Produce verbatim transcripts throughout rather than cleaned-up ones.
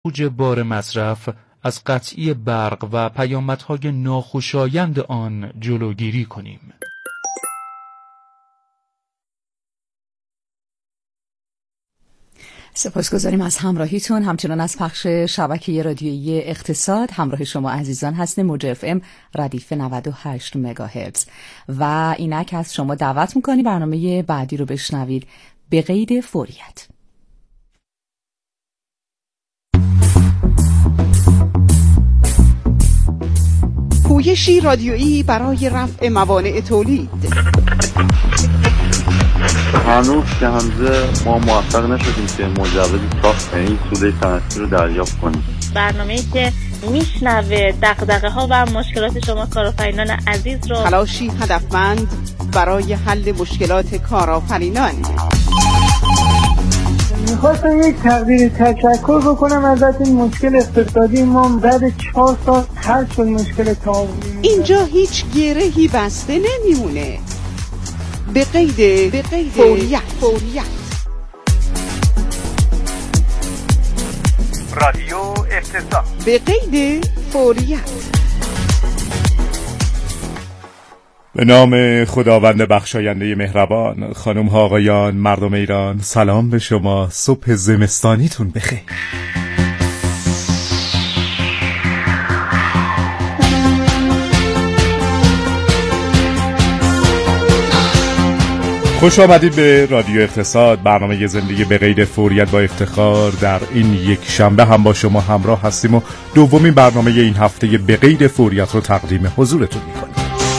اوج بار مصرف از قطعی برق و پیامدهای ناخوشایند آن جلوگیری کنیم. سپاسگزاریم از همراهیتون. همچنان از پخش شبکه رادیویی اقتصاد همراه شما عزیزان هستیم. موج اف ام ردیف نود و هشت مگاهرتز و اینک از شما دعوت میکنی برنامه بعدی رو بشنوید به قید فوریت. پویشی رادیویی برای رفع موانع تولید. هنوز که همزه ما موفق نشدیم که مجوز ساخت این سوله صنعتی رو دریافت کنیم. برنامه‌ای که میشنوه دغدغه ها و مشکلات شما کارآفرینان عزیز رو. تلاشی هدفمند برای حل مشکلات کارآفرینان. میخواستم یک تقدیر تشکر بکنم ازت. این مشکل اقتصادی ما بعد چهار سال حل شد. مشکل تعاونی اینجا هیچ گرهی بسته نمیمونه. به قید به قید فوریت. فوریت رادیو اقتصاد به قید فوریت. به نام خداوند بخشاینده مهربان. خانم ها آقایان، مردم ایران، سلام به شما. صبح زمستانیتون بخیر. خوش آمدید به رادیو اقتصاد، برنامه زندگی به قید فوریت با افتخار. در این یک شنبه هم با شما همراه هستیم و دومین برنامه این هفته به قید فوریت رو تقدیم حضورتون میکنیم.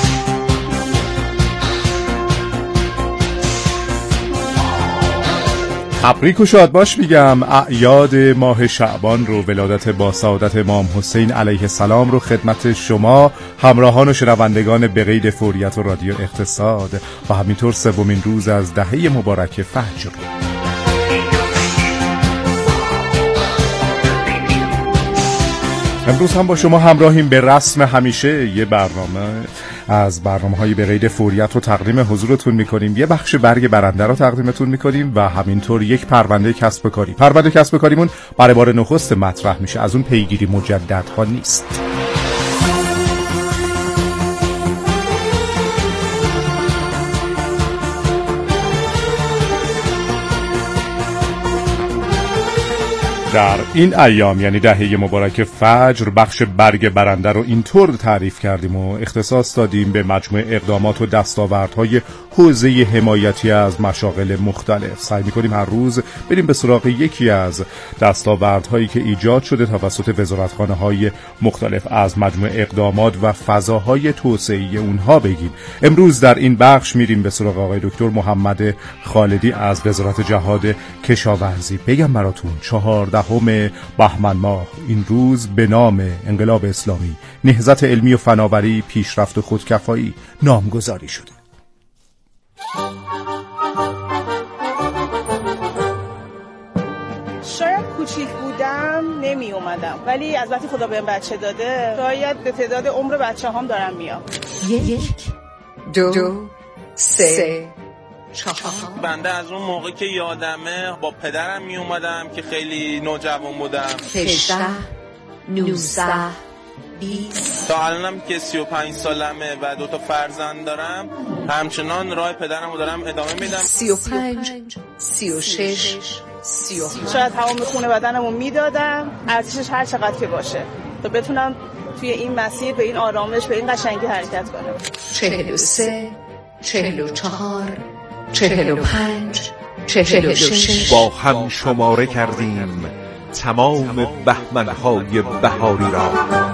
تبریک و شادباش میگم. اعیاد ماه شعبان رو، ولادت با سعادت امام حسین علیه السلام رو خدمت شما همراهان و شنوندگان به قید فوریت و رادیو اقتصاد و همینطور سومین روز از دهه مبارک فجر. امروز هم با شما همراهیم. به رسم همیشه یه برنامه از برنامه‌های به قید فوریت رو تقدیم حضورتون می‌کنیم. یه بخش برگ برنده رو تقدیمتون می‌کنیم و همینطور یک پرونده کسب کاری. پرونده کسب کاریمون برای بار نخست مطرح میشه. از اون پیگیری مجددها نیست. در این ایام یعنی دهه مبارک فجر، بخش برگ برنده رو اینطور تعریف کردیم و اختصاص دادیم به مجموعه اقدامات و دستاوردهای حوزه حمایتی از مشاغل مختلف. سعی می‌کنیم هر روز بریم به سراغ یکی از دستاوردهایی که ایجاد شده توسط وزارتخانه‌های مختلف، از مجموعه اقدامات و فضاهای توسعه‌ای اونها بگیم. امروز در این بخش میریم به سراغ آقای دکتر محمد خالدی از وزارت جهاد کشاورزی. بگم براتون چهاردهم بهمن ماه این روز به نام انقلاب اسلامی نهضت علمی و فناوری، پیشرفت و خودکفایی نامگذاری شده. شاید کوچیک بودم نمی اومدم، ولی از وقتی خدا بهم بچه داده شاید به تعداد عمر بچه هم دارم میام. یک دو, دو سه چهار. بنده از اون موقع که یادمه با پدرم می اومدم که خیلی نوجوان بودم. هجده نوزده بیست تا الانم که سی و پنج سالمه و دو تا فرزند دارم، همچنان راه پدرم رو دارم ادامه میدم. سی و پنج سی و شش سی و هفت شاید تمام خونه بدنم رو میدادم، ارزشش هر چقدر که باشه، تا بتونم توی این مسیر به این آرامش، به این قشنگی حرکت کنم. چهل و سه چهل و چهار چهل و پنج چهل و شش. با هم شماره کردیم تمام بهمنهای بهاری را.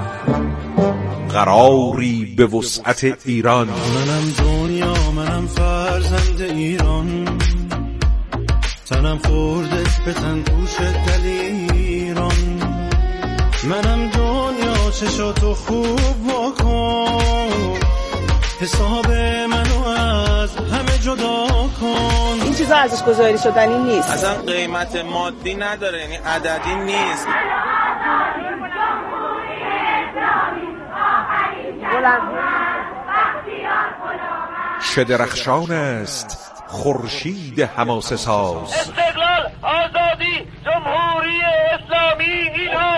قراری به وسعت ایران. منم دنیا، منم فرزند ایران، تنم خورده به تن توش دلیران. منم دنیا، چشاتو خوب واکن، حساب منو از همه جدا کن. این چیزا ارزش گذاری شدنی نیست، اصلا قیمت مادی نداره، یعنی عددی نیست. چه درخشان است خورشید حماسه ساز. استقلال، آزادی، جمهوری اسلامی ایران.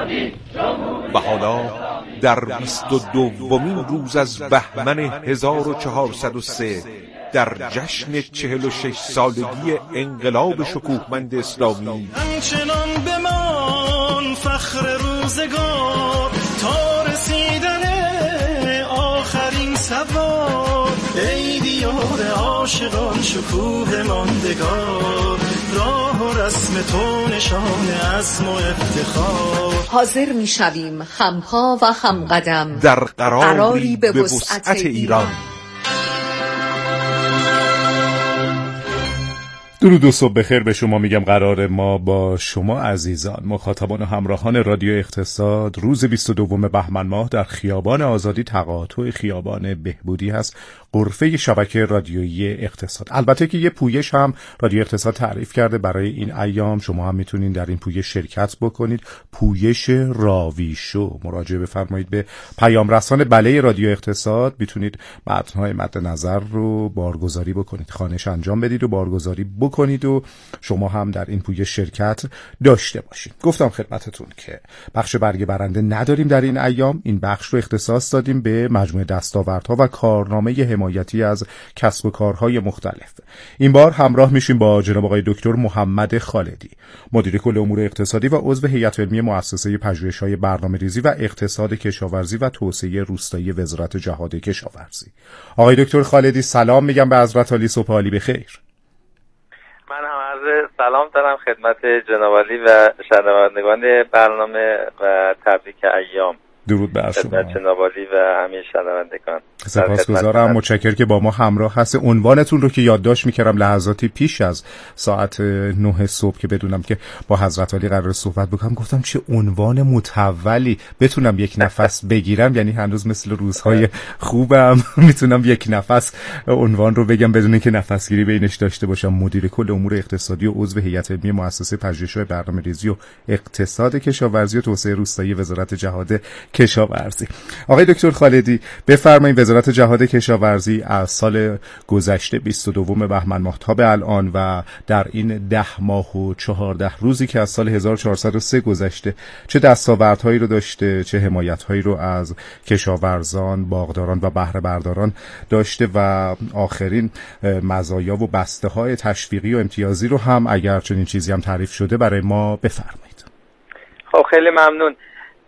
و حالا در بیست و دومین روز از بهمن هزار و چهارصد و سه در جشن چهل و شش سالگی انقلاب شکوهمند اسلامی همچنان بمان فخر روزگار تا رسیدن آخرین سوار، ای دیار عاشقان شکوه ماندگار، راه و رسم تو نشان عزم و افتخار. حاضر می شویم خمپا و خمقدم در قراری, قراری به وسعت ایران. درود و صبح بخیر به شما میگم. قرار ما با شما عزیزان مخاطبان و همراهان رادیو اقتصاد روز بیست و دوم بهمن ماه در خیابان آزادی تقاطع خیابان بهبودی هست، غرفه شبکه رادیویی اقتصاد. البته که یه پویش هم رادیو اقتصاد تعریف کرده برای این ایام، شما هم میتونین در این پویش شرکت بکنید. پویش راویشو. مراجعه بفرمایید به پیام رسان بله رادیو اقتصاد، میتونید متن‌های مد نظر رو بارگذاری بکنید، خوانش انجام بدید و بارگذاری بکنید و شما هم در این پویش شرکت داشته باشید. گفتم خدمتتون که بخش برگ برنده نداریم در این ایام. این بخش رو اختصاص دادیم به مجموعه دستاوردها و کارنامه حمایتی از کسب و کارهای مختلف. این بار همراه میشیم با جناب آقای دکتر محمد خالدی، مدیر کل امور اقتصادی و عضو هیئت علمی مؤسسه پژوهش‌های برنامه‌ریزی و اقتصاد کشاورزی و توسعه روستایی وزارت جهاد کشاورزی. آقای دکتر خالدی سلام میگم به حضرت عالی، صبح عالی بخیر. من هم عرض سلام دارم خدمت جناب عالی و شنوندگان برنامه و تبریک ایام. درود بر شما خدمت جناب عالی و همه شنوندگان. سپاسگزارم، متشکرم که با ما همراه هست. عنوانتون رو که یادداشت می‌کردم لحظاتی پیش از ساعت نه صبح که بدونم که با حضرت عالی قرار صحبت بکنم، گفتم چه عنوان متولی، بتونم یک نفس بگیرم، یعنی هنوز مثل روزهای خوبم میتونم یک نفس عنوان رو بگم بدون اینکه نفسگیری بینش داشته باشم. مدیر کل امور اقتصادی و عضو هیئت علمی مؤسسه پژوهش‌های برنامه‌ریزی و اقتصاد کشاورزی و توسعه روستایی وزارت جهاد کشاورزی. آقای دکتر خالدی بفرمایید، وزارت جهاد کشاورزی از سال گذشته بیست و دوم بهمن ماه تا به الان و در این ده ماه و چهارده روزی که از سال هزار و چهارصد و سه گذشته چه دستاوردهایی رو داشته، چه حمایت‌هایی رو از کشاورزان، باغداران و بهره برداران داشته و آخرین مزایا و بسته‌های تشویقی و امتیازی رو هم اگر چنین چیزی هم تعریف شده برای ما بفرمایید. خب خیلی ممنون.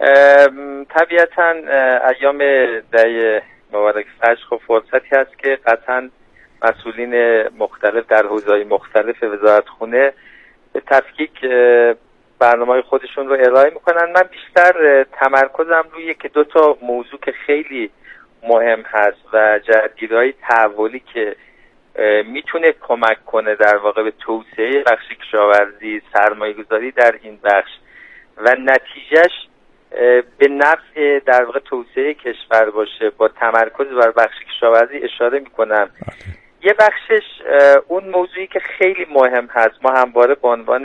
طبیعتاً ایام دهه مبارک فجر خب فرصتی هست که قطعاً مسئولین مختلف در حوزه‌های مختلف وزارتخونه به تفکیک برنامه‌های خودشون رو ارائه میکنن. من بیشتر تمرکزم روی یکی دو تا موضوع که خیلی مهم هست و جهت‌گیری‌های تحولی که میتونه کمک کنه در واقع به توسعه بخش کشاورزی، سرمایه‌گذاری در این بخش و نتیجهش به نفع در واقع توسعه کشور باشه، با تمرکز بر بخش کشاورزی اشاره میکنم. یه بخشش اون موضوعی که خیلی مهم هست، ما همواره به عنوان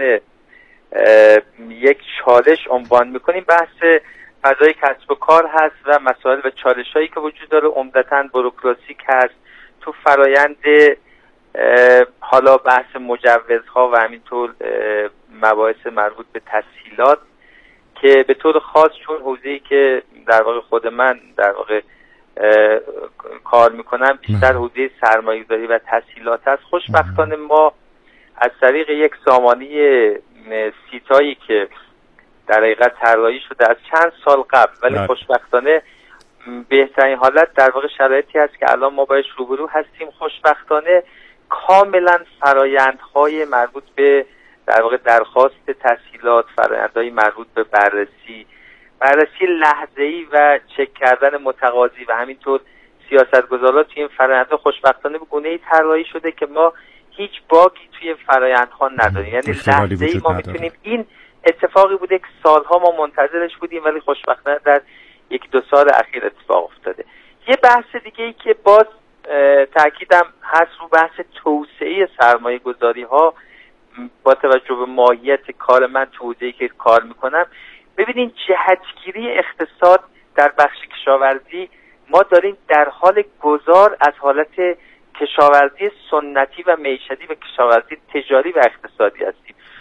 یک چالش عنوان میکنیم، بحث فضای کسب و کار هست و مسائل و چالش هایی که وجود داره، عمدتاً بوروکراسی هست تو فرایند حالا بحث مجوزها و همینطور مباحث مربوط به تسهیلات که به طور خاص چون حوزه‌ای که در واقع خود من در واقع کار میکنم بیشتر حوزه سرمایه‌گذاری و تسهیلات است. خوشبختانه ما از طریق یک سامانه سیتایی که در حقیقت طراحی شده از چند سال قبل، ولی نه. خوشبختانه بهترین حالت در واقع شرایطی هست که الان ما باش روبرو هستیم. خوشبختانه کاملا فرایندهای مربوط به در واقع درخواست تسهیلات، فرآیندهای مربوط به بررسی بررسی لحظه‌ای و چک کردن متقاضی و همینطور سیاستگزارا توی این فرآیندها خوشبختانه به گونه‌ای طراحی شده که ما هیچ باگی توی این فرآیندها نداریم. یعنی لحظه‌ای ما میتونیم، این اتفاقی بوده که سالها ما منتظرش بودیم ولی خوشبختانه در یک دو سال اخیر اتفاق افتاده. یه بحث دیگه ای که باز تاکیدم هست رو بحث توسعه سرمایه‌گذاری‌ها با توجه به ماهیت کار من تو حوزه‌ای که کار میکنم. ببینین جهتگیری اقتصاد در بخش کشاورزی، ما داریم در حال گذار از حالت کشاورزی سنتی و معیشتی و کشاورزی تجاری و اقتصادی هستیم.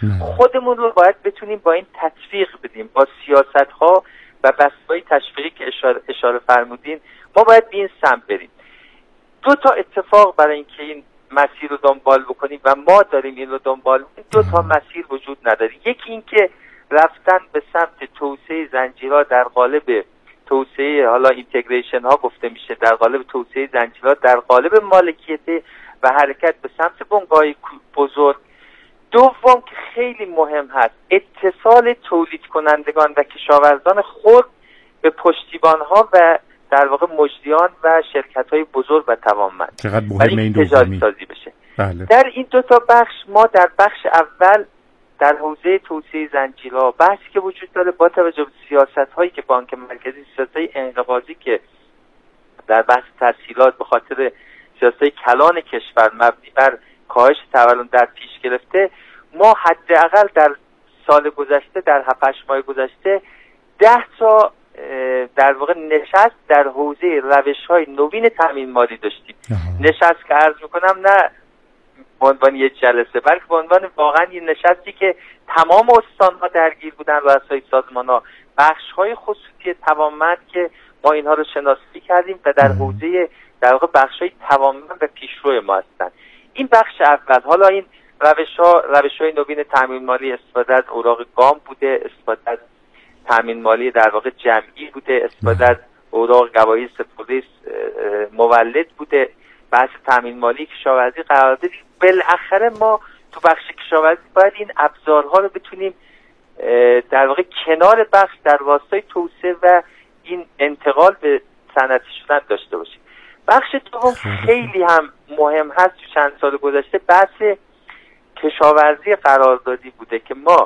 خودمون رو باید بتونیم با این تطبیق بدیم، با سیاست ها و بسته‌های تشویقی که اشاره, اشاره فرمودین. ما باید به این سمت بریم. دو تا اتفاق برای اینکه این مسیر رو دنبال بکنیم و ما داریم این رو دنبال می‌کنیم، دو تا مسیر وجود نداره. یکی این که رفتن به سمت توسعه زنجیرها در قالب توسعه، حالا اینتگریشن ها گفته میشه، در قالب توسعه زنجیرها در قالب مالکیت و حرکت به سمت بنگاه‌های بزرگ. دوم که خیلی مهم هست، اتصال تولید کنندگان و کشاورزان خود به پشتیبان ها و در واقع مجریان و شرکت های بزرگ و توانمند، چقدر مهمه این تجاری سازی بشه. بله. در این دو تا بخش ما در بخش اول در حوزه توسعه زنجیرها بحثی که وجود داره با توجه به سیاست هایی که بانک مرکزی، سیاست های انقباضی که در بحث تسهیلات به خاطر سیاست های کلان کشور مبنی بر کاهش تورم در پیش گرفته، ما حداقل در سال گذشته، در هفت هشت ماه گذشته ده تا در واقع نشست در حوزه روش‌های نوین تامین مالی داشتیم. نشست که عرض میکنم نه به عنوان یک جلسه، بلکه به عنوان واقعا یه نشستی که تمام استان‌ها درگیر بودن، رؤسای سازمان‌ها، بخش‌های خصوصی توانمند که ما اینها رو شناسایی کردیم و در حوزه در واقع بخش‌های توانمند و پیشرو ما هستن. این بخش اول. حالا این روش‌ها روش‌های نوین تامین مالی استفاده از اوراق گام بوده، استفاده از تامین مالی در واقع جمعی بوده، استفاده از اوراق گواهی سپرده مولد بوده، بحث تامین مالی کشاورزی قرار دادیم. بالاخره ما تو بخش کشاورزی باید این ابزارها رو بتونیم در واقع کنار بخش در راستای توسعه و این انتقال به صنعتی شدن داشته باشیم. بخش دوم خیلی هم مهم هست. تو چند سال گذشته بحث کشاورزی قراردادی بوده که ما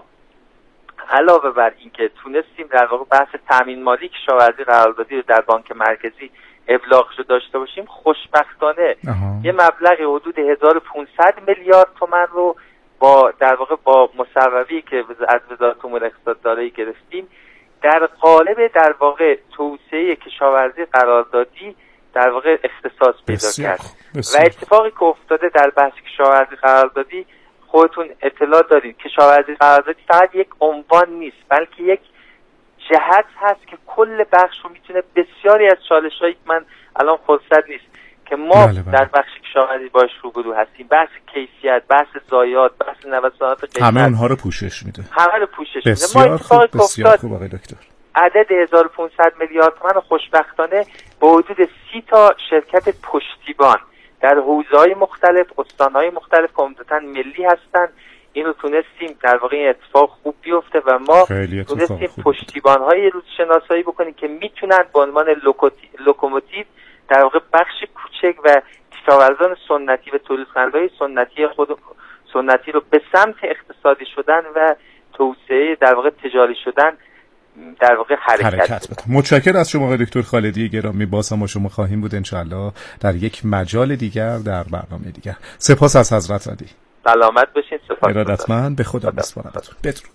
علاوه بر این که تونستیم در واقع بحث تامین مالی کشاورزی قراردادی رو در بانک مرکزی ابلاغش رو داشته باشیم، خوشبختانه آها. یه مبلغ حدود هزار و پانصد میلیارد تومان رو با در واقع با مصوبه‌ای که از وزارت امور اقتصاد دارایی گرفتیم در قالب در واقع توسعه کشاورزی قراردادی در واقع اختصاص پیدا کرد. و اتفاقی که افتاده در بحث کشاورزی قراردادی، خودتون اطلاع دارید، کشاورزی قراردادی فقط یک عنوان نیست، بلکه یک جهت هست که کل بخش رو میتونه بسیاری از چالش‌هایی که من الان فرصت نیست که ما بله بله. در بخش کشاورزی باش روبرو هستیم، بحث کیفیت، بحث ضایعات، بحث نوسانات قیمت، همه اونها رو پوشش میده. همه رو پوشش میده. ما اتفاقی که افتاد عدد هزار و پانصد میلیارد تومان خوشبختانه به حدود سی تا شرکت پشتیبان در حوزه‌های مختلف، استان‌های مختلف که عمدتاً ملی هستن، اینو تونستیم در واقع این اتفاق خوب بیفته و ما تونستیم پشتیبان‌های روز شناسایی بکنیم که میتونن به عنوان لوکوموتیو در واقع بخش کوچک و کشاورزان سنتی و تولیدکننده‌های سنتی خود سنتی رو به سمت اقتصادی شدن و توسعه در واقع تجاری شدن در واقع حرکت, حرکت بدن. متشکرم از شما آقای دکتر خالدی گرامی. باز هم با شما خواهیم بود انشالله در یک مجال دیگر، در برنامه دیگر. سپاس از حضرت عالی. سلامت باشین. سپاس. ارادتمند. به خدا بسپارمتون. بدرود.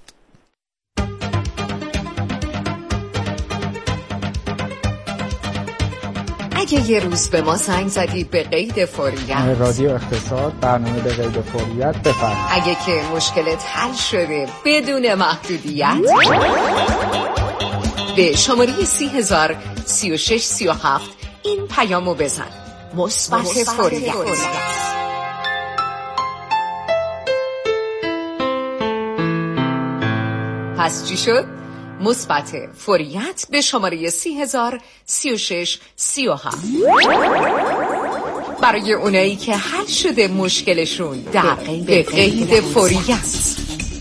اگه یه روز به ما زنگ زدی به قید فوریت، رادیو اقتصاد برنامه به قید فوریت بفرمایید. اگه که مشکلت حل شده بدون محدودیت، به شماره سی هزار سی و شش سی و هفت این پیامو بزن: مثبت فوریت. پس چی شد؟ مثبت فوریت به شماره سی هزار سی و شش سی و هفت برای اونایی که حل شده مشکلشون در به قید فوریت.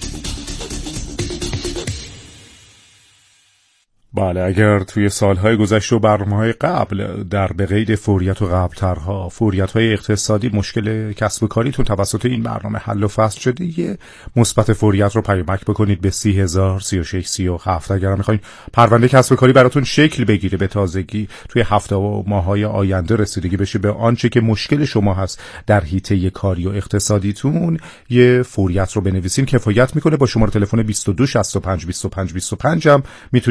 بله، اگر توی سالهای گذشته و برنامه‌های قبل در به قید فوریت و قبل‌ترها فوریت‌های اقتصادی مشکل کسب و کاریتون توسط این برنامه حل و فصل شده، یه مثبت فوریت رو پیامک بکنید به سی هزار سی و شش سی و هفت. اگر می‌خواید پرونده کسب و کاری براتون شکل بگیره، به تازگی توی هفته و ماه‌های آینده رسیدگی بشه به آنچه که مشکل شما هست در حیطه کاری و اقتصادیتون، یه فوریت رو بنویسین. کفایت می‌کنه. با شماره تلفن بیست و دو شصت و پنج بیست و پنج بیست و پنج هم میتونید تماس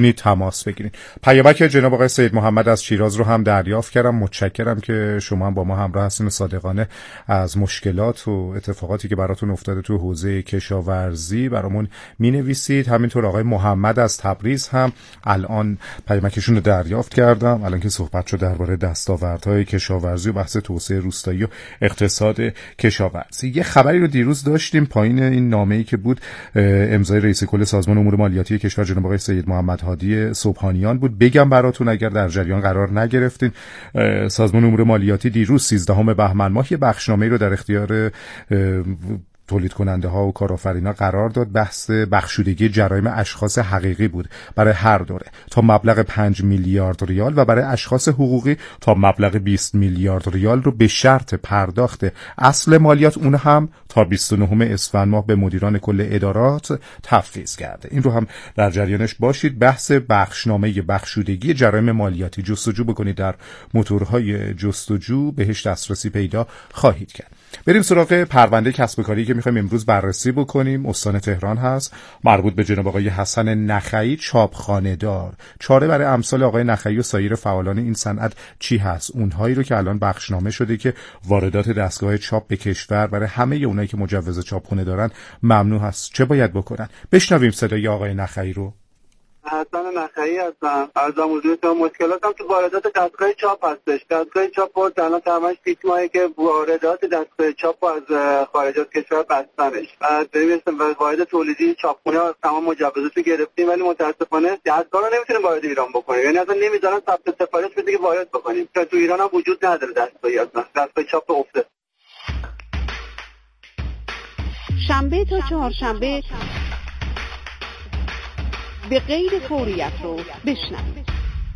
تماس بگیرید. پیامک جناب آقای سید محمد از شیراز رو هم دریافت کردم. متشکرم که شما هم با ما همراه هستین و صادقانه از مشکلات و اتفاقاتی که براتون افتاده تو حوزه کشاورزی برامون مینویسید. همینطور آقای محمد از تبریز هم الان پیامکشون رو دریافت کردم، الان که صحبت شد درباره دستاوردهای کشاورزی و بحث توسعه روستایی و اقتصاد کشاورزی. یه خبری رو دیروز داشتیم پایین این نامه‌ای که بود امضای رئیس کل سازمان امور مالیاتی کشور جناب آقای سید محمد هادی سبحانیان بود. بگم براتون اگر در جریان قرار نگرفتین، سازمان امور مالیاتی دیروز سیزدهم بهمن ماه یه بخشنامه‌ای رو در اختیار تولید کننده ها و کارآفرینا قرار داد. بحث بخشودگی جرایم اشخاص حقیقی بود برای هر دوره تا مبلغ پنج میلیارد ریال و برای اشخاص حقوقی تا مبلغ بیست میلیارد ریال رو به شرط پرداخت اصل مالیات، اون هم تا بیست و نهم اسفند ماه به مدیران کل ادارات تفویض کرده. این رو هم در جریانش باشید. بحث بخشنامه بخشودگی جرایم مالیاتی جستجو بکنید در موتورهای جستجو، بهش دسترسی پیدا خواهید کرد. بریم سراغ پرونده کسب و کاری که میخوایم امروز بررسی بکنیم. استان تهران هست، مربوط به جناب آقای حسن نخعی، چاپخانه دار. چاره برای امثال آقای نخعی و سایر فعالان این صنعت چی هست؟ اونهایی رو که الان بخشنامه شده که واردات دستگاه چاپ به کشور برای همه اونایی که مجوز چاپخونه دارن ممنوع هست. چه باید بکنن؟ بشنویم صدای آقای نخعی رو. حسن نخعی هستم. ارزم حضورتون مشکلاتم تو واردات دستگاه چاپ هستش. دستگاه چاپ رو الان تقریبا شش ماهه که واردات دستگاه چاپ از خارج از کشور بستنش. بعد ببینیم وارد تولیدی چاپخونه تمام مجوزات رو گرفتیم ولی متاسفانه دستگاه رو نمیتونیم وارد ایران بکنیم. یعنی اصلا نمیذارن ثبت سفارش بده که وارد بکنیم. تا تو ایران هم وجود نداره دستگاهی اصلا. دستگاه چاپ افته. شنبه تا چهارشنبه به غیر فوریت رو بشنوید.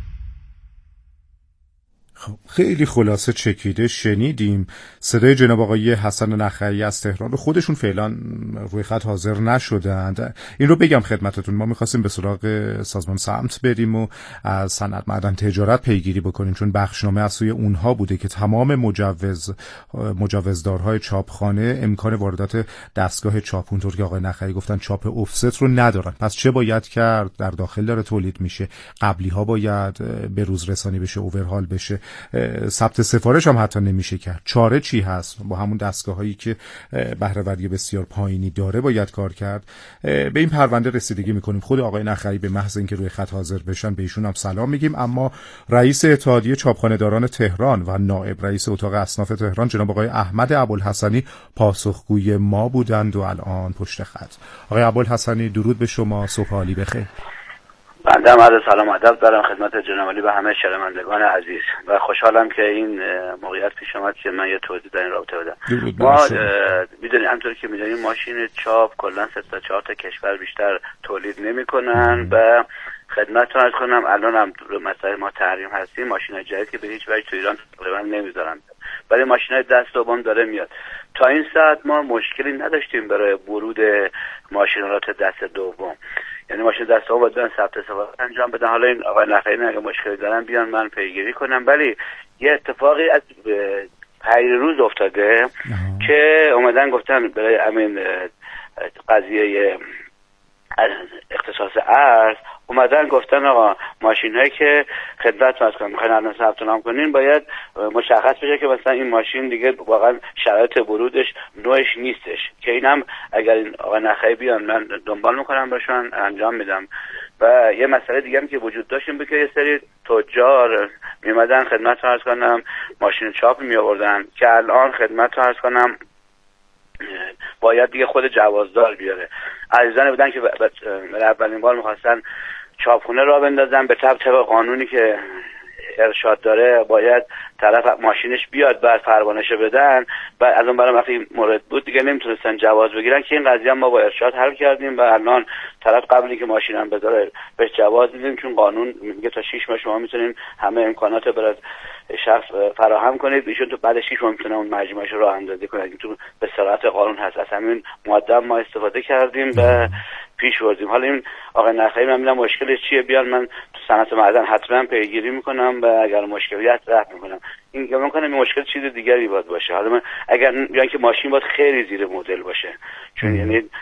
خیلی خلاصه چکیده شنیدیم صدای جناب آقای حسن نخعی از تهران رو. خودشون فعلا روی خط حاضر نشدند. این رو بگم خدمتتون، ما می‌خواستیم به سراغ سازمان سمت بریم و از صنعت معدن تجارت پیگیری بکنیم، چون بخشنامه از سوی اونها بوده که تمام مجوز مجوزدارهای چاپخانه امکان واردات دستگاه چاپ، اونطور که آقای نخعی گفتن چاپ افست رو ندارن. پس چه باید کرد؟ در داخل داره تولید میشه، قبلی ها باید به روز رسانی بشه، اوورهال بشه، ثبت سفارش هم حتی نمیشه کرد. چاره چی هست؟ با همون دستگاه هایی که بهره‌وری بسیار پایینی داره باید کار کرد. به این پرونده رسیدگی میکنیم. خود آقای نخعی به محض اینکه روی خط حاضر بشن به ایشون هم سلام میگیم. اما رئیس اتحادیه چاپخانه‌داران تهران و نائب رئیس اتاق اصناف تهران جناب آقای احمد ابوالحسنی پاسخگوی ما بودند و الان پشت خط. آقای ابوالحسنی درود به شما، صبح عالی بخیر. بنده هم عرض سلام ادب دارم خدمت جناب عالی و همه شنوندگان عزیز و خوشحالم که این موقعیت پیش اومد که من یه توضیح در این رابطه بدم. ما میدونیم همونطوری که میدونیم ماشین چاپ کلا سه تا چهار تا کشور بیشتر تولید نمیکنن و خدمتتون عرض کنم الان هم مثلا ما تحریم هستیم، ماشینای جدید که به هیچ وجه تو ایران تقریبا نمیذارن، ولی ماشینای دست دوم داره میاد. تا این ساعت ما مشکلی نداشتیم برای ورود ماشینالات دست دوم، یعنی ماشین دست دوم باید ثبت سفارش انجام بدن. حالا این آقای نخعی اگه مشکلی دارن بیان من پیگیری کنم. ولی یه اتفاقی از پیروز افتاده که اومدن گفتن برای همین قضیه اختصاص ارز اومدن گفتن آقا ماشین هایی که خدمت از کنم میخواین الان ثبت نام کنین باید مشخص بشه که مثلا این ماشین دیگه واقعا شرایط ورودش نوعش نیستش، که اینم اگر این آقا نخعی بیان من دنبال میکنم باشن انجام میدم. و یه مسئله دیگه هم که وجود داشت این بود که یه سری تجار میمدن خدمت عرض کنم ماشین چاپ می آوردن که الان خدمت عرض کنم باید دیگه خود جوازدار بیاره. عزیزانی بودن که اولین بار میخواستن چاپخونه را بندازن به طبق طبق قانونی که ارشاد داره باید طرف ماشینش بیاد بعد پروانه‌شو بدن، بعد از اون برام وقتی مورد بود دیگه نمیتونستن جواز بگیرن که این قضیه ما با ارشاد حل کردیم و الان طرف قبلی که ماشینم بذاره بهش جواز میدیم، چون قانون میگه تا شش ماه شما میتونین همه امکانات برای شخص فراهم کنید. ایشون تو بعد شش ماه میتونه اون مجموعه‌اش رو راه اندازی کنه. این تو به صراحت قانون هست. از همین ماده ما استفاده کردیم و پیش بردیم. حالا این آقای نخعی من میگم مشکلش چیه بیان من تو صنعت معدن حتما پیگیری میکنم و اگر مشکلی هست رفع میکنم. این که ممکنه این مشکل چیز دیگری باید باشه. حالا من اگر بیان که ماشین باید خیلی زیر مدل باشه، چون یعنی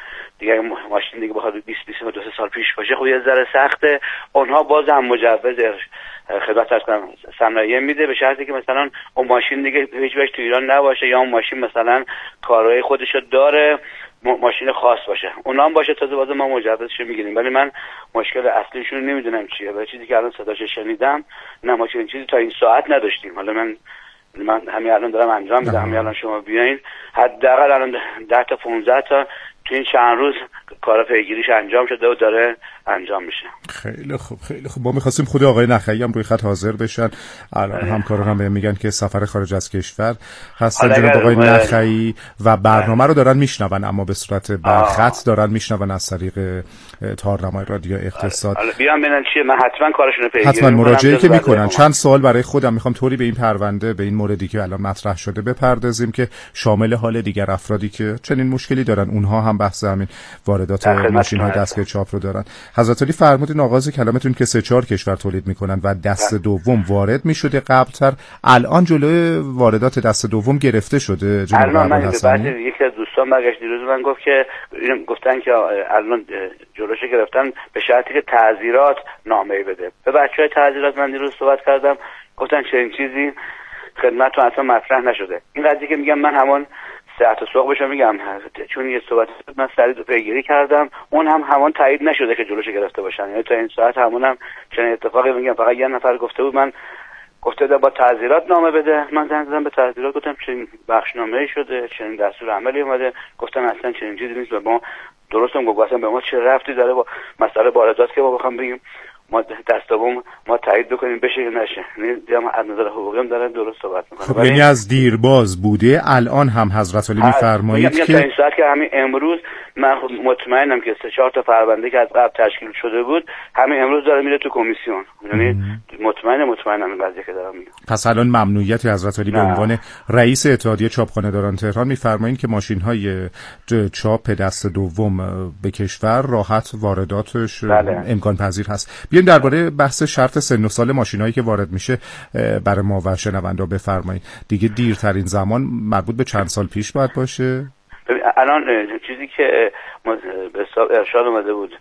دیگه ماشین دیگه بخواد بیست بیست و دو سال پیش باشه خب یه ذره سخته. اونها باز هم مجوز خدمت از کنم صنایع میده به شرطی که مثلا اون ماشین دیگه هیچ وقت تو ایران نباشه یا اون ماشین مثلا کارهای خودشو داره ماشین خاص باشه اونا هم باشه تازه باز ما مجوزشو میگیریم. ولی من مشکل اصلیشون رو نمیدونم چیه و چیزی که الان صداشو شنیدم نه ما چنین چیزی تا این ساعت نداشتیم. حالا من من همین الان دارم انجام میدم همین الان شما بیاین حداقل الان ده تا پانزده تا تو این چند روز کار پیگیریش انجام شده و داره انجام میشه. خیلی خوب خیلی خوب. ما می‌خواستیم خود آقای نخعی هم روی خط حاضر بشن. الان همکاران هم بهم میگن که سفر خارج از کشور هستن جناب آقای نخعی و برنامه رو دارن میشنون اما به صورت برخط دارن میشنون از طریق تارنمای رادیو اقتصاد. حالا بیان ببینن چیه من حتما کارشون رو پیگیری حتما مراجعه که میکنن. چند سوال برای خودم میخوام طوری به این پرونده به این موردی که الان مطرح شده بپردازیم که شامل حال دیگر افرادی که چنین مشکلی دارن اونها هم بحث همین واردات ماشین‌های دستگاه چاپ رو دارن. حضرت علی فرمودین آغاز کلامتون که سه چهار کشور تولید میکنن و دست دوم وارد میشده قبلتر. الان جلوی واردات دست دوم گرفته شده جناب الان من بعد یکی از دوستان برگشت دیروز من گفت که گفتن که الان جلوش گرفتن به شرطی که تعزیرات نامه‌ای بده. به بچهای تعزیرات من دیروز صحبت کردم گفتن چنین چیزی خدمتتون اصلا مطرح نشده. این قضیه که میگم من همون ساعت صبح بهشون میگم چون یه صحبت من سریع پیگیری کردم اون هم همون تایید نشده که جلوش گرفته باشن. یعنی تا این ساعت همونم چنین اتفاقی میگم فقط یه نفر گفته بود من گفته بود با تعزیرات نامه بده. من زنگ زدم به تعزیرات گفتم چنین بخشنامه‌ای شده چنین دستور عملی اومده. گفتن اصلا چنین چیزی نیست. ما درستم گفت اصلا به ما چه ربطی داره با مسئله واردات که ما بخوام بگیم ما دستمون ما تایید بکنیم بشه یا نشه. یعنی از نظر حقوقی هم دارن درست صحبت میکنن. خب یعنی از دیرباز بوده الان هم حضرت علی میفرمایید که این ساعت که همین امروز من مطمئنم که سه چهار تا پرونده که از قبل تشکیل شده بود همین امروز داره میره تو کمیسیون. یعنی مطمئن مطمئنم این قضیه که دارم میگم. پس الان ممنوعیت حضرت علی به عنوان رئیس اتحادیه چاپخانه‌داران تهران میفرمایید که ماشین‌های چاپ دست دوم به کشور راحت وارداتش بله. امکان پذیر هست. بیایم درباره بحث شرط سن و سال ماشینایی که وارد میشه برای ما و شنوندا بفرمایید. دیگه دیرترین زمان مربوط به چند سال پیش باید باشه؟ الان چیزی که به حساب ارشاد اومده بود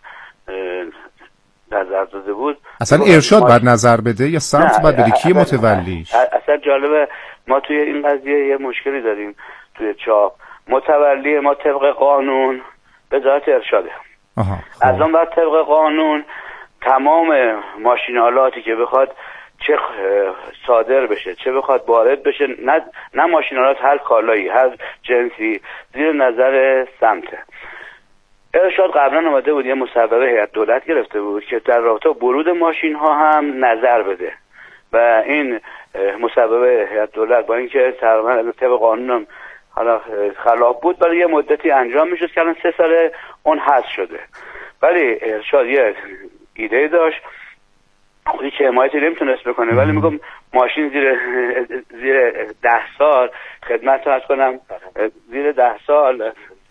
نظر داده بود اصلا ارشاد باید نظر بده یا سمت باید بده کی متولیش؟ اصلا جالبه ما توی این قضیه یه مشکلی داریم توی چاپ. متولی ما طبق قانون وزارت ارشاده. آها از اون بعد طبق قانون تمام ماشینالاتی که بخواد چه صادر بشه چه بخواد وارد بشه نه نه ماشینالات هر کالایی هر جنسی زیر نظر سمته. ارشاد قبلا اومده بود یه مصوبه هیئت دولت گرفته بود که در رابطه با ورود ماشین ها هم نظر بده و این مصوبه هیئت دولت با اینکه تقریبا طبق قانون حالا خلاف بود برای یه مدتی انجام میشد که الان سه ساله اون حذف شده. ولی ارشاد یه ایده داشت خودی که حمایتی نمیتونست بکنه ولی میگم ماشین زیر زیر ده سال خدمت رو از کنم زیر ده سال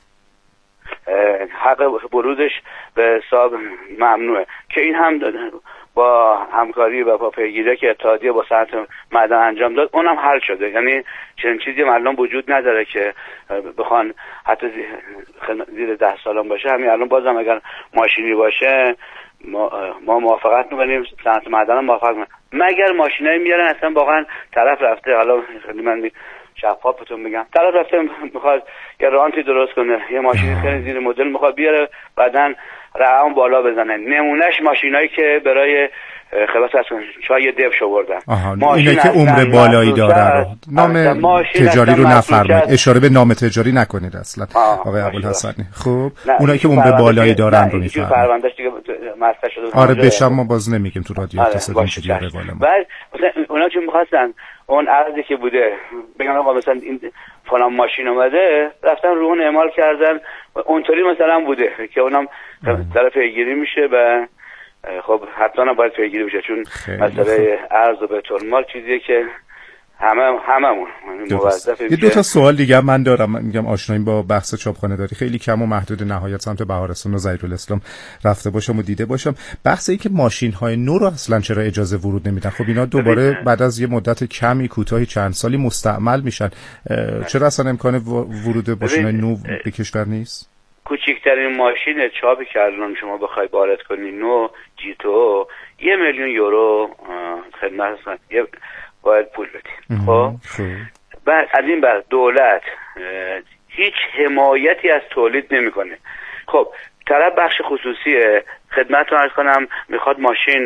حق ورودش به حساب ممنوعه که این هم با همکاری و با پیگیری که اتحادیه با صنعت معدن انجام داد اونم حل شده. یعنی چنین چیزی الان وجود نداره که بخوان حتی زیر ده سالان باشه. همین الان بازم اگر ماشینی باشه ما ما موافقت می‌کنیم صنعت معدن هم موافقت می‌کنه مگر ماشینایی میارن اصلا واقعا طرف رفته حالا خیلی من شفاف بهتون میگم طرف رفته میخواد یه رانتی درست کنه یه ماشینی خیلی زیر مدل میخواد بیاره بعدن رقم بالا بزنه. نمونهش ماشینایی که برای خلاص از چای دبش آوردن اینه که عمر بالایی داره رو نام تجاری رو نفرمایید اشاره به نام تجاری نکنید اصلا آقای ابوالحسنی. خب اونایی که عمر بالایی دارن رو میفرمایید پروندهش دیگه مطرح شده. آره بشم ما باز نمیگیم تو رادیو اقتصاد اینجوری روال ما. بعد اونا چون می‌خواستن اون عرضی که بوده بگن آقا مثلا این فلان ماشین اومده رفتن رو اون اعمال کردن اونطوری مثلا بوده که اونم در پیگیری میشه و خب حتما باید پیگیری بشه چون مسئله ارز و بیت المال چیزیه که همه هممون موظفیم. یه دو تا سوال دیگه من دارم. من میگم آشنایی با بحث چاپخانه داری خیلی کم و محدود نهایت سمت بهارستان و ظهیرالاسلام رفته باشم و دیده باشم. بحث این که ماشین های نو رو اصلا چرا اجازه ورود نمیدن؟ خب اینا دوباره بعد از یه مدت کمی کوتاهی چند سالی مستعمل میشن. چرا اصلا امکان ورود ماشین های نو به کشور نیست؟ کوچکترین ماشین چاپی که الان شما بخوای وارد کنی نو جیتو یه میلیون یورو خدمت یه باید پول بدی. خب بعد از این بعد دولت هیچ حمایتی از تولید نمیکنه. خب طرف بخش خصوصیه، خدمتتون عرض کنم میخواد ماشین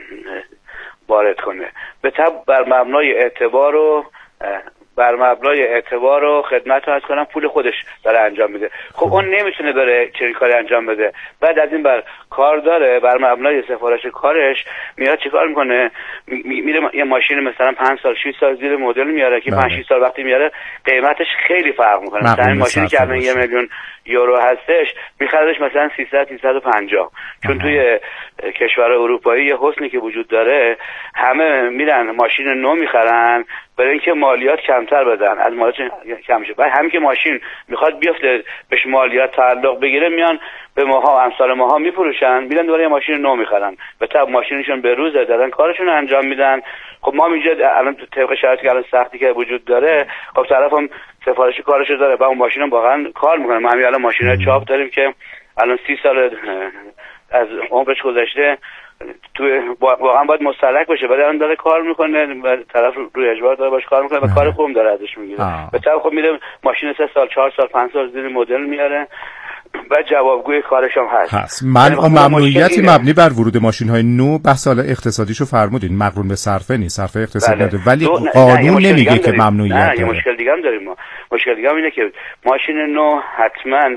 وارد کنه، به طب بر مبنای اعتبار و بر مبنای اعتبار و خدمت رو از کنم پول خودش داره انجام میده. خب اون نمیتونه بره چنین کاری انجام بده. بعد از این بر کار داره، بر مبنای سفارش کارش میاد چیکار میکنه؟ میره یه ماشین مثلا پنج سال شش سال زیر مدل میاره که پنج شش سال وقتی میاره قیمتش خیلی فرق میکنه. مثلا این ماشینی که الان یه میلیون یورو هستش میخردش مثلا سیصد سیصد و پنجاه. چون توی کشور اروپایی یه حسنی که وجود داره، همه میرن ماشین نو میخرن برای اینکه مالیات کمتر بدن، از مالیات کم شه. بعد همین که ماشین میخواد بیفته بهش مالیات تعلق بگیره، میان به ماها امثال ماها میفروشن، میرن دوباره یه ماشین نو میخرن، به طب ماشینشون به روز دارن کارشون انجام میدن. خب ما اینجا الان تو طبق شرایطی که الان سختی که وجود داره، خب طرفم سفارشی کارشو داره، بعد اون ماشینم واقعا کار میکنه. ما همین الان ماشینای چاپ داریم که الان سی سال از عمرش گذشته، تو واقعا باید مستهلک بشه، ولی الان داره کار میکنه و طرف روی اجبار داره باش کار میکنه و کار خوب داره ازش میگیره. به طب خب میره ماشین سه سال چهار سال پنج سال زیر مدل میاره و جوابگوی کارش هم هست. هست. من اون ممنوعیتی مبنی بر ورود ماشین‌های نو بحث حالا اقتصادیشو فرمودین، مقرون به صرفه نیست، صرفه اقتصادی نداره، ولی قانون نمیگه که ممنوعیت داره. نه، یه مشکل دیگه هم داریم ما. مشکل دیگه هم اینه که ماشین نو حتما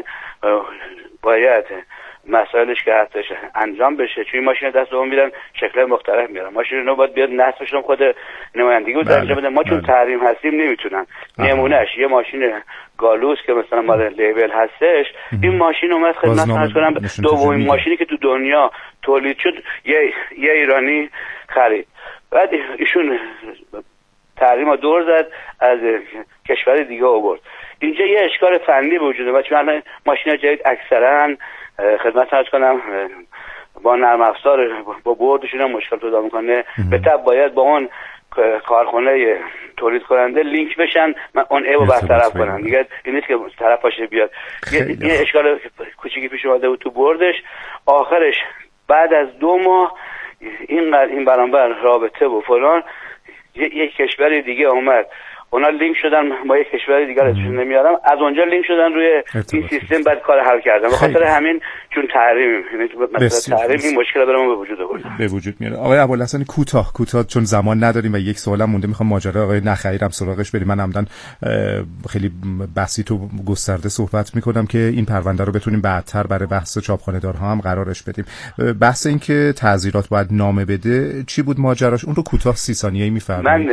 باید مسائلش که هستش انجام بشه، چون ماشین دست دوم میرن شکل مختلف میارن. ماشین نو باید بیاد نصفش رو خود نمایندگی رو انجام بده. ما چون تحریم هستیم نمیتونن. نمونهش یه ماشین گالوس که مثلا مال لیبل هستش، این ماشین اومد خدمت عرض کنم دومین ماشینی که تو دنیا تولید شد یه یه ایرانی خرید. بعد ایشون تحریم رو دور زد، از کشور دیگه آورد. اینجا یه اشکال فنی وجوده و چون الان ماشینا جدید اکثرا خدمت عرض کنم با نرم افزار با بردشون هم مشکل پیدا میکنه. به طب باید با اون کارخونه تولید کننده لینک بشن، من اون ایو برطرف کنن دیگه. این نیست که طرف باشه بیاد. یه, یه اشکال کوچیکی پیش اومده بود تو بردش. آخرش بعد از دو ماه این این برانبر رابطه و فلان یک یه کشور دیگه اومد، اونا لینک شدن با یک کشور دیگر ازشون نمیارم، از اونجا لینک شدن روی این سیستم، بعد کار حل کردن. به خاطر همین چون تحریم مثلا تحریم این مشکل داره ما به وجود آورد به وجود میاره. آقای ابوالحسن کوتاه کوتاه چون زمان نداریم و یک سوالم مونده، میخوام ماجرا آقای نخعیرم سراغش بریم. من عمدن خیلی بسیط و گسترده صحبت میکنم که این پرونده رو بتونیم بعدتر برای بحث چاپخانه‌دارها هم قرارش بدیم. بحث این که تعزیرات باید نامه بده چی بود ماجراش؟ اون رو کوتاه سی ثانیه‌ای میفرمایید. من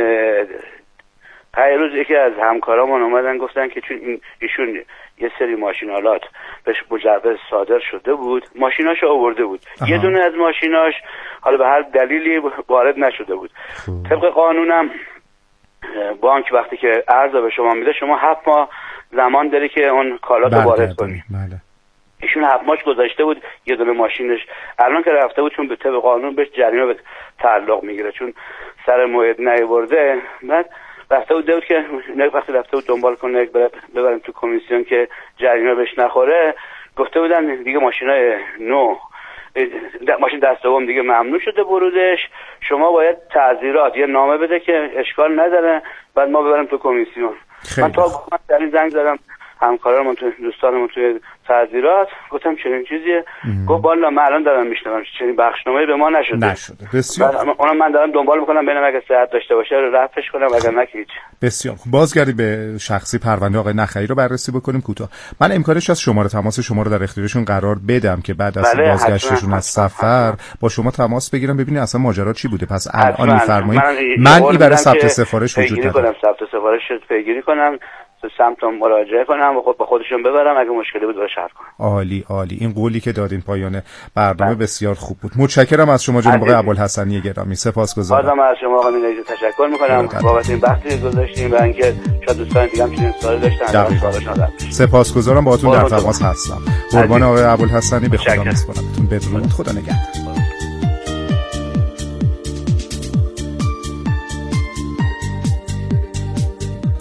پیروز یکی از همکارامون اومدن گفتن که چون این ایشون یه سری ماشینالات بهش مجوز صادر شده بود، ماشیناشو آورده بود. آها. یه دونه از ماشیناش حالا به هر دلیلی وارد نشده بود. طبق قانونم بانک وقتی که ارز به شما میده، شما هفت ماه زمان داری که اون کالات رو وارد کنی. بله. ایشون هفت ماهش گذاشته بود یه دونه ماشینش، الان که رفته بود چون به طبق قانون بهش جریمه به تعلق میگیره چون سر موعد نیاورده. بعد رفته بود بود که وقتی رفته بود دنبال کنه ببریم تو کمیسیون که جریمه بهش نخوره، گفته بودن دیگه ماشینای نو ماشین دست دوم دیگه ممنوع شده ورودش، شما باید تعزیرات یه نامه بده که اشکال نداره بعد ما ببریم تو کمیسیون. من تا من در این زنگ زدم همکارانمون تو دوستانمون توی تعزیرات، گفتم چنین چیزیه، گفت والا من الان دارم میشنوم چنین بخشنامه‌ای به ما نشده. نشده. بسیار. اونم من دارم دنبال میکنم ببینم اگه صحت داشته باشه رو رفعش کنم، اگر نه هیچ. بسیار خوب. بازگردی به شخصی پرونده آقای نخعی رو بررسی بکنیم کوتاه. من امکانش از شماره تماس شما رو در اختیارشون قرار بدم که بعد از بله بازگشتشون از سفر با شما تماس بگیرم ببینید اصلا ماجرا چی بوده. پس الان میفرمایید من این برای ثبت سفارش وجود داره. کنم ثبت سفارش پیگیری کنم، تو سمتم مراجعه کنم و خود با خودشون ببرم، اگه مشکلی بود براش حل کنم. عالی عالی. این قولی که دادین پایان برنامه بله. بسیار خوب بود. متشکرم از شما جناب آقای ابوالحسنی گرامی. سپاسگزارم. بازم از شما آقای مینیزی تشکر می‌کنم بابت این بحثی گذاشتیم و اینکه شاید دوستان دیگه هم چنین سوالی داشتن. سپاسگزارم، باهاتون در تماس هستم. قربان آقای ابوالحسنی، به خدا می‌سپارمتون. بدرود. خدا نگهدار.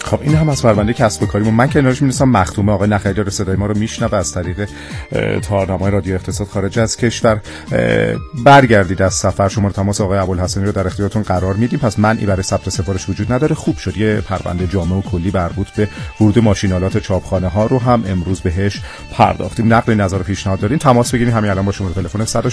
خب این هم از پرونده کسب و کاریمون. من کنارش می‌نویسم مختومه. آقای نخعی داره صدای ما رو میشنوه از طریق تارنمای رادیو اقتصاد خارج از کشور. برگردید از سفر. شماره تماس آقای ابوالحسنی رو در اختیارتون قرار میدیم. پس منعی برای ثبت سفارش وجود نداره. خوب شد یه پرونده جامع و کلی مربوط به ورود ماشینالات چاپخانه ها رو هم امروز بهش پرداختیم. نقد نظر و پیشنهاد دارین تماس بگیرید همین الان با شماره تلفن